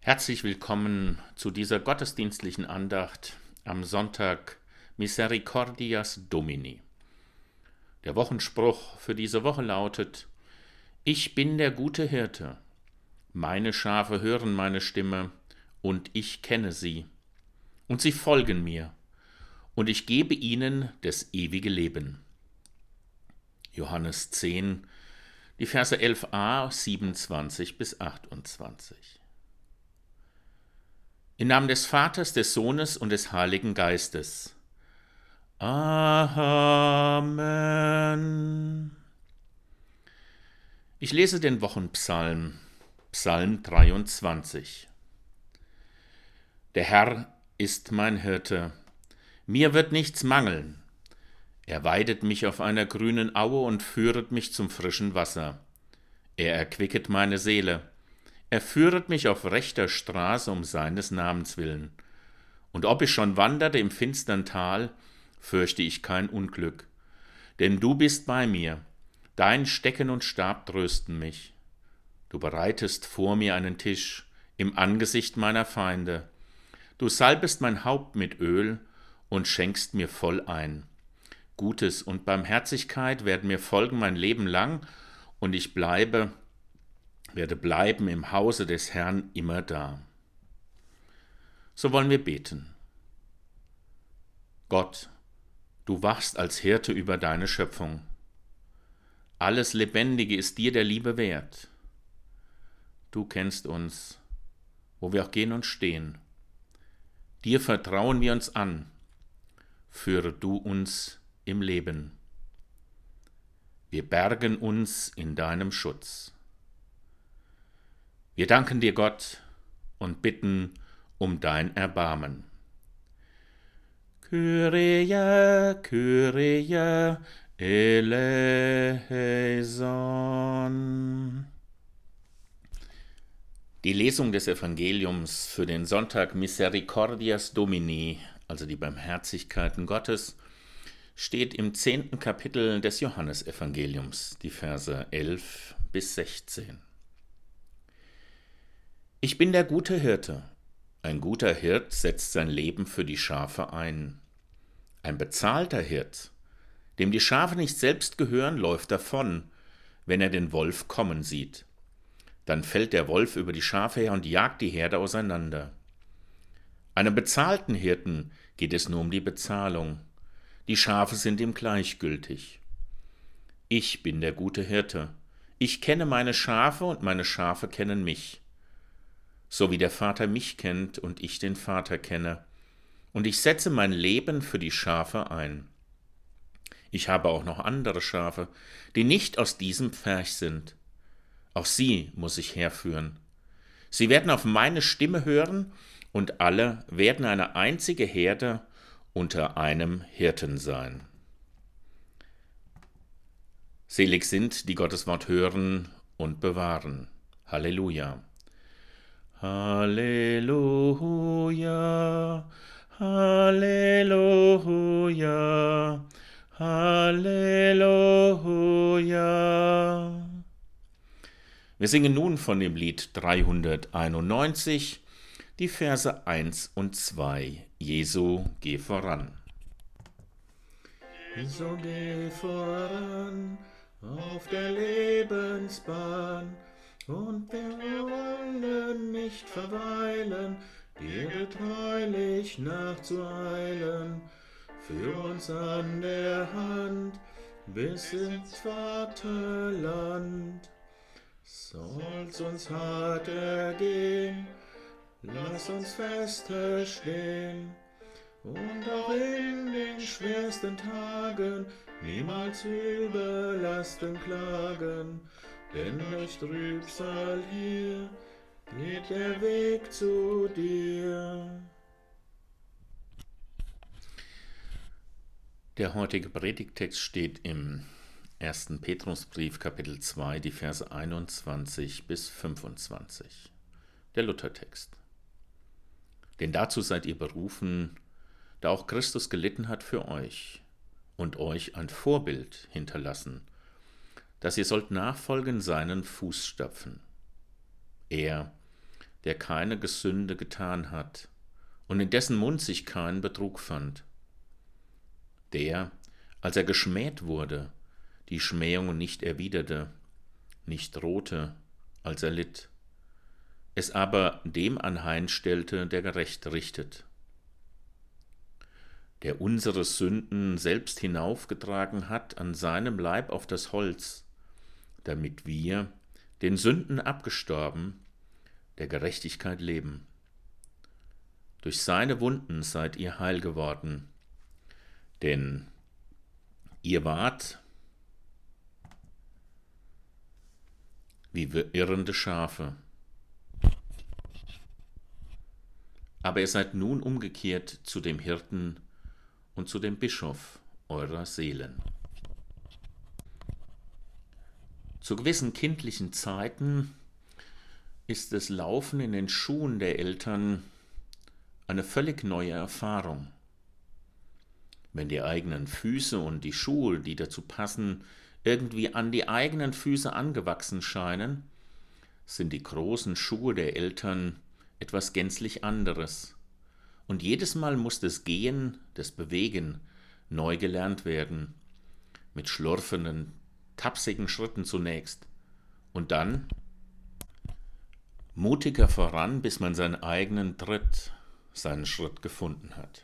Herzlich willkommen zu dieser gottesdienstlichen Andacht am Sonntag Misericordias Domini. Der Wochenspruch für diese Woche lautet: Ich bin der gute Hirte. Meine Schafe hören meine Stimme, und ich kenne sie. Und sie folgen mir, und ich gebe ihnen das ewige Leben. Johannes 10, die Verse 11a, 27 bis 28. Im Namen des Vaters, des Sohnes und des Heiligen Geistes. Amen. Ich lese den Wochenpsalm, Psalm 23. Der Herr ist mein Hirte, mir wird nichts mangeln. Er weidet mich auf einer grünen Aue und führet mich zum frischen Wasser. Er erquicket meine Seele. Er führet mich auf rechter Straße um seines Namens willen. Und ob ich schon wanderte im finstern Tal, fürchte ich kein Unglück. Denn du bist bei mir, dein Stecken und Stab trösten mich. Du bereitest vor mir einen Tisch im Angesicht meiner Feinde. Du salbest mein Haupt mit Öl und schenkst mir voll ein. Gutes und Barmherzigkeit werden mir folgen mein Leben lang, und ich werde bleiben im Hause des Herrn immer da. So wollen wir beten. Gott, du wachst als Hirte über deine Schöpfung. Alles Lebendige ist dir der Liebe wert. Du kennst uns, wo wir auch gehen und stehen. Dir vertrauen wir uns an. Führe du uns im Leben. Wir bergen uns in deinem Schutz. Wir danken dir, Gott, und bitten um dein Erbarmen. Kyrie, Kyrie, eleison. Die Lesung des Evangeliums für den Sonntag Misericordias Domini, also die Barmherzigkeiten Gottes, steht im 10. Kapitel des Johannesevangeliums, die Verse 11 bis 16. Ich bin der gute Hirte. Ein guter Hirt setzt sein Leben für die Schafe ein. Ein bezahlter Hirt, dem die Schafe nicht selbst gehören, läuft davon, wenn er den Wolf kommen sieht. Dann fällt der Wolf über die Schafe her und jagt die Herde auseinander. Einem bezahlten Hirten geht es nur um die Bezahlung. Die Schafe sind ihm gleichgültig. Ich bin der gute Hirte. Ich kenne meine Schafe und meine Schafe kennen mich. So wie der Vater mich kennt und ich den Vater kenne. Und ich setze mein Leben für die Schafe ein. Ich habe auch noch andere Schafe, die nicht aus diesem Pferch sind. Auch sie muss ich herführen. Sie werden auf meine Stimme hören, und alle werden eine einzige Herde unter einem Hirten sein. Selig sind, die Gottes Wort hören und bewahren. Halleluja. Halleluja, Halleluja, Halleluja. Wir singen nun von dem Lied 391, die Verse 1 und 2. Jesu, geh voran. So geh voran auf der Lebensbahn, und wir wollen nicht verweilen, dir getreulich nachzueilen. Führ uns an der Hand bis ins Vaterland. Soll's uns hart ergehen, lass uns feste stehen, und auch in den schwersten Tagen niemals über Lasten klagen, denn durch Trübsal hier geht der Weg zu dir. Der heutige Predigttext steht im 1. Petrusbrief, Kapitel 2, die Verse 21 bis 25. Der Luthertext. Denn dazu seid ihr berufen, da auch Christus gelitten hat für euch und euch ein Vorbild hinterlassen, dass ihr sollt nachfolgen seinen Fußstapfen. Er, der keine Sünde getan hat und in dessen Mund sich kein Betrug fand. Der, als er geschmäht wurde, die Schmähung nicht erwiderte, nicht drohte, als er litt, es aber dem anheimstellte, der gerecht richtet, der unsere Sünden selbst hinaufgetragen hat an seinem Leib auf das Holz, damit wir, den Sünden abgestorben, der Gerechtigkeit leben. Durch seine Wunden seid ihr heil geworden, denn ihr wart wie irrende Schafe. Aber ihr seid nun umgekehrt zu dem Hirten und zu dem Bischof eurer Seelen. Zu gewissen kindlichen Zeiten ist das Laufen in den Schuhen der Eltern eine völlig neue Erfahrung. Wenn die eigenen Füße und die Schuhe, die dazu passen, irgendwie an die eigenen Füße angewachsen scheinen, sind die großen Schuhe der Eltern etwas gänzlich anderes. Und jedes Mal muss das Gehen, das Bewegen neu gelernt werden, mit schlurfenden, tapsigen Schritten zunächst und dann mutiger voran, bis man seinen eigenen Tritt, seinen Schritt gefunden hat.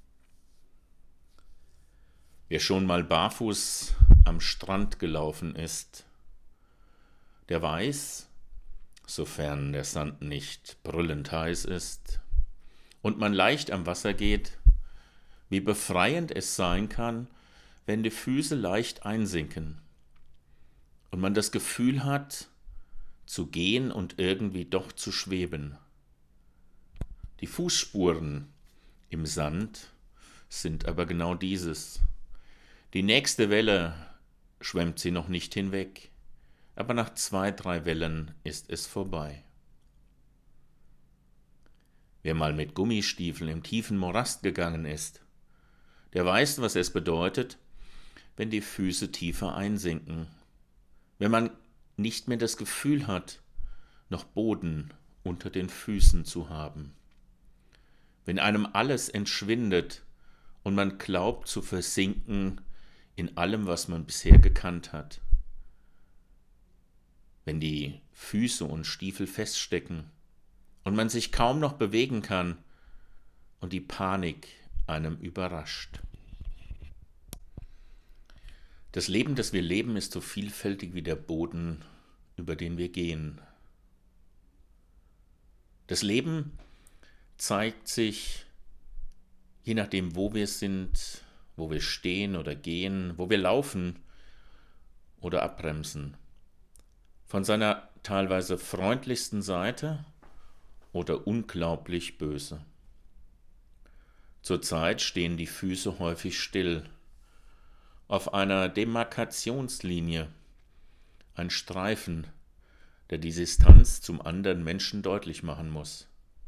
Wer schon mal barfuß am Strand gelaufen ist, der weiß, sofern der Sand nicht brüllend heiß ist und man leicht am Wasser geht, wie befreiend es sein kann, wenn die Füße leicht einsinken und man das Gefühl hat, zu gehen und irgendwie doch zu schweben. Die Fußspuren im Sand sind aber genau dieses. Die nächste Welle schwemmt sie noch nicht hinweg, aber nach 2, 3 Wellen ist es vorbei. Wer mal mit Gummistiefeln im tiefen Morast gegangen ist, der weiß, was es bedeutet, wenn die Füße tiefer einsinken, wenn man nicht mehr das Gefühl hat, noch Boden unter den Füßen zu haben, wenn einem alles entschwindet und man glaubt zu versinken in allem, was man bisher gekannt hat, wenn die Füße und Stiefel feststecken und man sich kaum noch bewegen kann und die Panik einem überrascht. Das Leben, das wir leben, ist so vielfältig wie der Boden, über den wir gehen. Das Leben zeigt sich, je nachdem, wo wir sind, wo wir stehen oder gehen, wo wir laufen oder abbremsen, von seiner teilweise freundlichsten Seite oder unglaublich böse. Zurzeit stehen die Füße häufig still, auf einer Demarkationslinie, ein Streifen, der die Distanz zum anderen Menschen deutlich machen muss.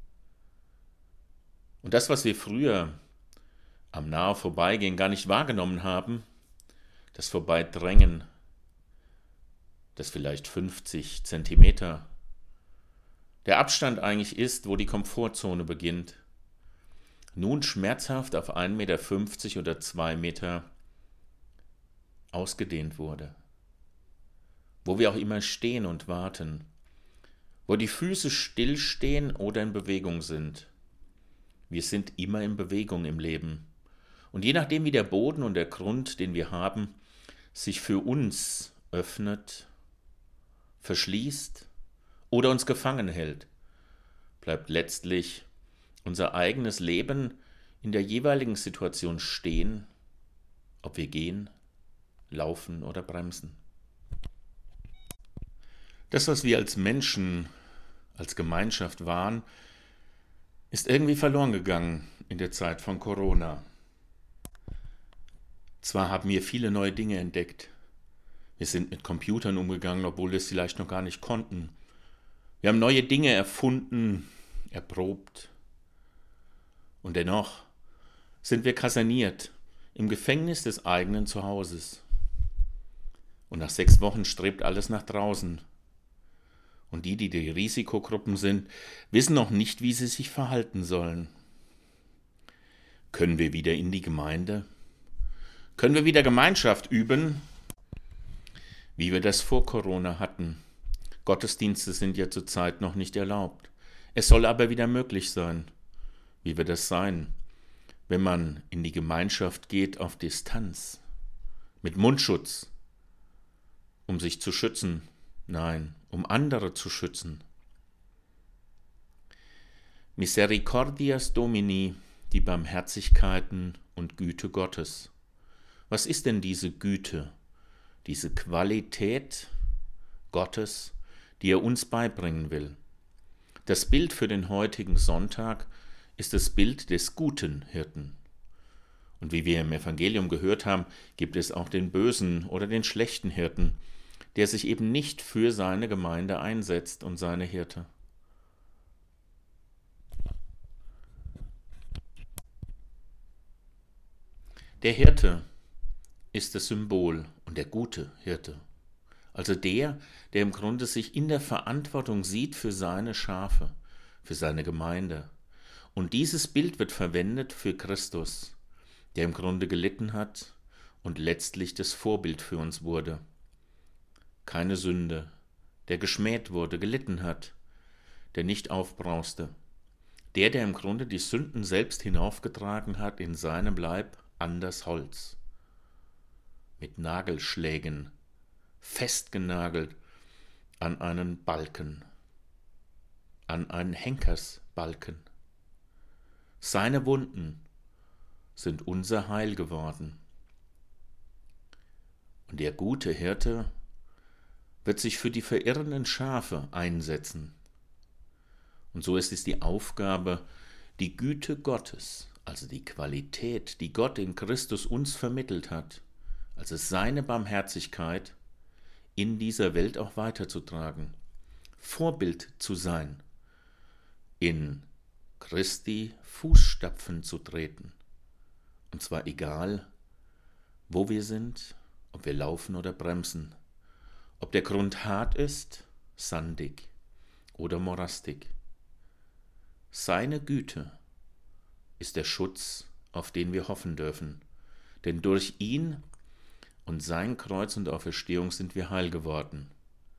Und das, was wir früher am nahe Vorbeigehen gar nicht wahrgenommen haben, das Vorbeidrängen, das vielleicht 50 Zentimeter, der Abstand eigentlich ist, wo die Komfortzone beginnt, nun schmerzhaft auf 1,50 Meter oder 2 Meter ausgedehnt wurde. Wo wir auch immer stehen und warten, wo die Füße stillstehen oder in Bewegung sind. Wir sind immer in Bewegung im Leben. Und je nachdem, wie der Boden und der Grund, den wir haben, sich für uns öffnet, verschließt oder uns gefangen hält, bleibt letztlich unser eigenes Leben in der jeweiligen Situation stehen, ob wir gehen, laufen oder bremsen. Das, was wir als Menschen, als Gemeinschaft waren, ist irgendwie verloren gegangen in der Zeit von Corona. Zwar haben wir viele neue Dinge entdeckt. Wir sind mit Computern umgegangen, obwohl wir es vielleicht noch gar nicht konnten. Wir haben neue Dinge erfunden, erprobt. Und dennoch sind wir kaserniert im Gefängnis des eigenen Zuhauses. Und nach 6 Wochen strebt alles nach draußen. Und die Risikogruppen sind, wissen noch nicht, wie sie sich verhalten sollen. Können wir wieder in die Gemeinde? Können wir wieder Gemeinschaft üben, wie wir das vor Corona hatten? Gottesdienste sind ja zurzeit noch nicht erlaubt. Es soll aber wieder möglich sein. Wie wird das sein, wenn man in die Gemeinschaft geht auf Distanz, mit Mundschutz, um sich zu schützen? Nein, um andere zu schützen. Misericordias Domini, die Barmherzigkeiten und Güte Gottes. Was ist denn diese Güte, diese Qualität Gottes, die er uns beibringen will? Das Bild für den heutigen Sonntag ist das Bild des guten Hirten. Und wie wir im Evangelium gehört haben, gibt es auch den bösen oder den schlechten Hirten, der sich eben nicht für seine Gemeinde einsetzt und seine Hirte. Der Hirte ist das Symbol und der gute Hirte. Also der im Grunde sich in der Verantwortung sieht für seine Schafe, für seine Gemeinde. Und dieses Bild wird verwendet für Christus, der im Grunde gelitten hat und letztlich das Vorbild für uns wurde. Keine Sünde, der geschmäht wurde, gelitten hat, der nicht aufbrauste, der im Grunde die Sünden selbst hinaufgetragen hat in seinem Leib an das Holz, mit Nagelschlägen, festgenagelt an einen Balken, an einen Henkersbalken. Seine Wunden sind unser Heil geworden. Und der gute Hirte wird sich für die verirrenden Schafe einsetzen. Und so ist es die Aufgabe, die Güte Gottes, also die Qualität, die Gott in Christus uns vermittelt hat, also seine Barmherzigkeit, in dieser Welt auch weiterzutragen, Vorbild zu sein, in Christi Fußstapfen zu treten. Und zwar egal, wo wir sind, ob wir laufen oder bremsen, ob der Grund hart ist, sandig oder morastig. Seine Güte ist der Schutz, auf den wir hoffen dürfen, denn durch ihn und sein Kreuz und Auferstehung sind wir heil geworden.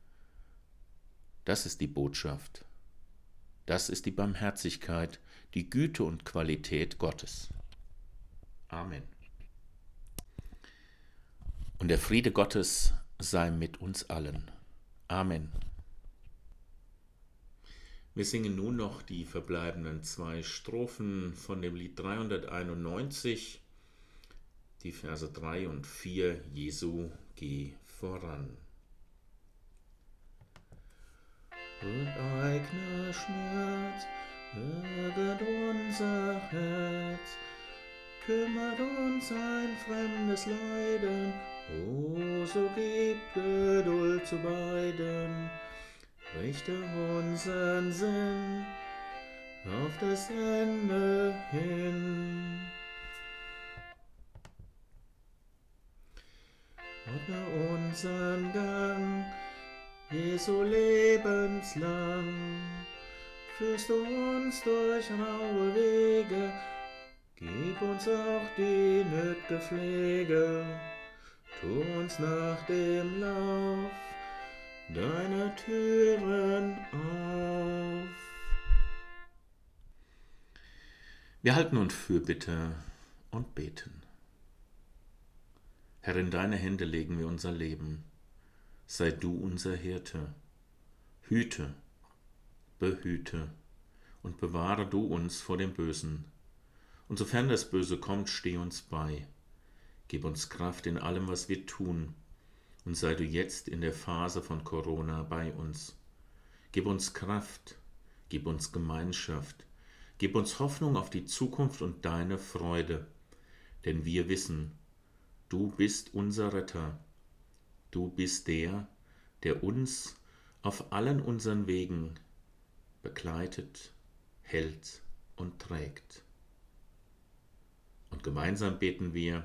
Das ist die Botschaft. Das ist die Barmherzigkeit, die Güte und Qualität Gottes. Amen. Und der Friede Gottes sei mit uns allen. Amen. Wir singen nun noch die verbleibenden 2 Strophen von dem Lied 391, die Verse 3 und 4, Jesu, geh voran. Und eigener Schmerz ärgert unser Herz, kümmert uns ein fremdes Leiden, o so gib Geduld zu beiden, richte unseren Sinn auf das Ende hin. Ordne unseren Gang, Jesu lebenslang, führst du uns durch raue Wege, gib uns auch die nötige Pflege, tu uns nach dem Lauf deine Türen auf. Wir halten uns Fürbitte und beten. Herr, in deine Hände legen wir unser Leben. Sei du unser Hirte. Hüte, behüte und bewahre du uns vor dem Bösen. Und sofern das Böse kommt, steh uns bei. Gib uns Kraft in allem, was wir tun. Und sei du jetzt in der Phase von Corona bei uns. Gib uns Kraft, gib uns Gemeinschaft, gib uns Hoffnung auf die Zukunft und deine Freude. Denn wir wissen, du bist unser Retter. Du bist der uns auf allen unseren Wegen begleitet, hält und trägt. Und gemeinsam beten wir: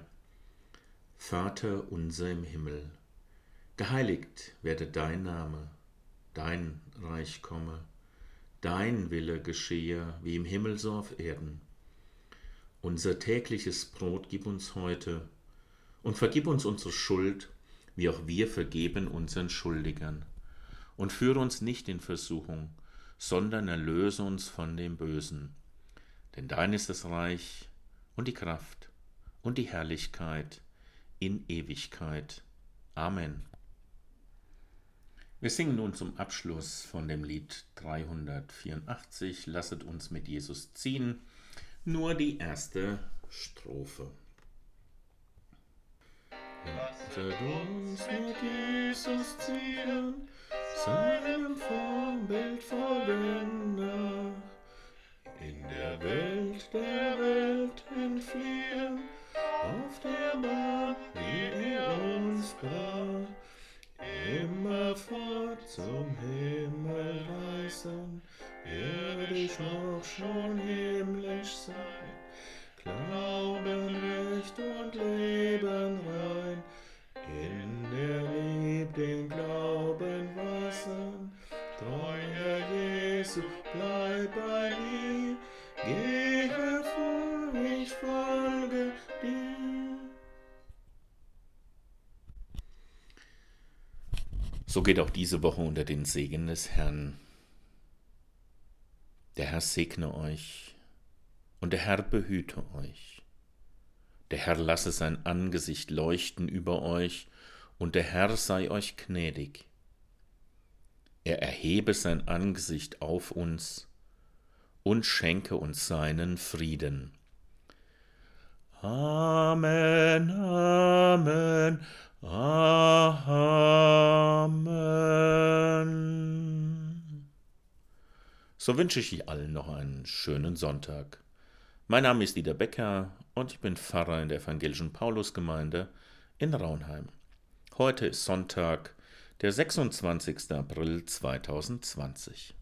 Vater unser im Himmel, geheiligt werde dein Name, dein Reich komme, dein Wille geschehe, wie im Himmel so auf Erden. Unser tägliches Brot gib uns heute und vergib uns unsere Schuld, wie auch wir vergeben unseren Schuldigern. Und führe uns nicht in Versuchung, sondern erlöse uns von dem Bösen. Denn dein ist das Reich und die Kraft und die Herrlichkeit in Ewigkeit. Amen. Wir singen nun zum Abschluss von dem Lied 384, Lasset uns mit Jesus ziehen, nur die erste Strophe. Lasset uns mit Jesus ziehen, seinem Vorbild folgen nach, in der Welt entfliehen, auf der Bahn, die uns brach, immerfort zum Himmel reisen, irdisch noch schon himmlisch sein, Glauben, Recht und Leben rein, in der Lieb den Glauben wassen, treu Herr Jesu, bleib bei mir, geh hervor, ich folge dir. So geht auch diese Woche unter den Segen des Herrn. Der Herr segne euch und der Herr behüte euch. Der Herr lasse sein Angesicht leuchten über euch und der Herr sei euch gnädig. Er erhebe sein Angesicht auf uns und schenke uns seinen Frieden. Amen, Amen, Amen. So wünsche ich euch allen noch einen schönen Sonntag. Mein Name ist Dieter Becker und ich bin Pfarrer in der evangelischen Paulusgemeinde in Raunheim. Heute ist Sonntag, der 26. April 2020.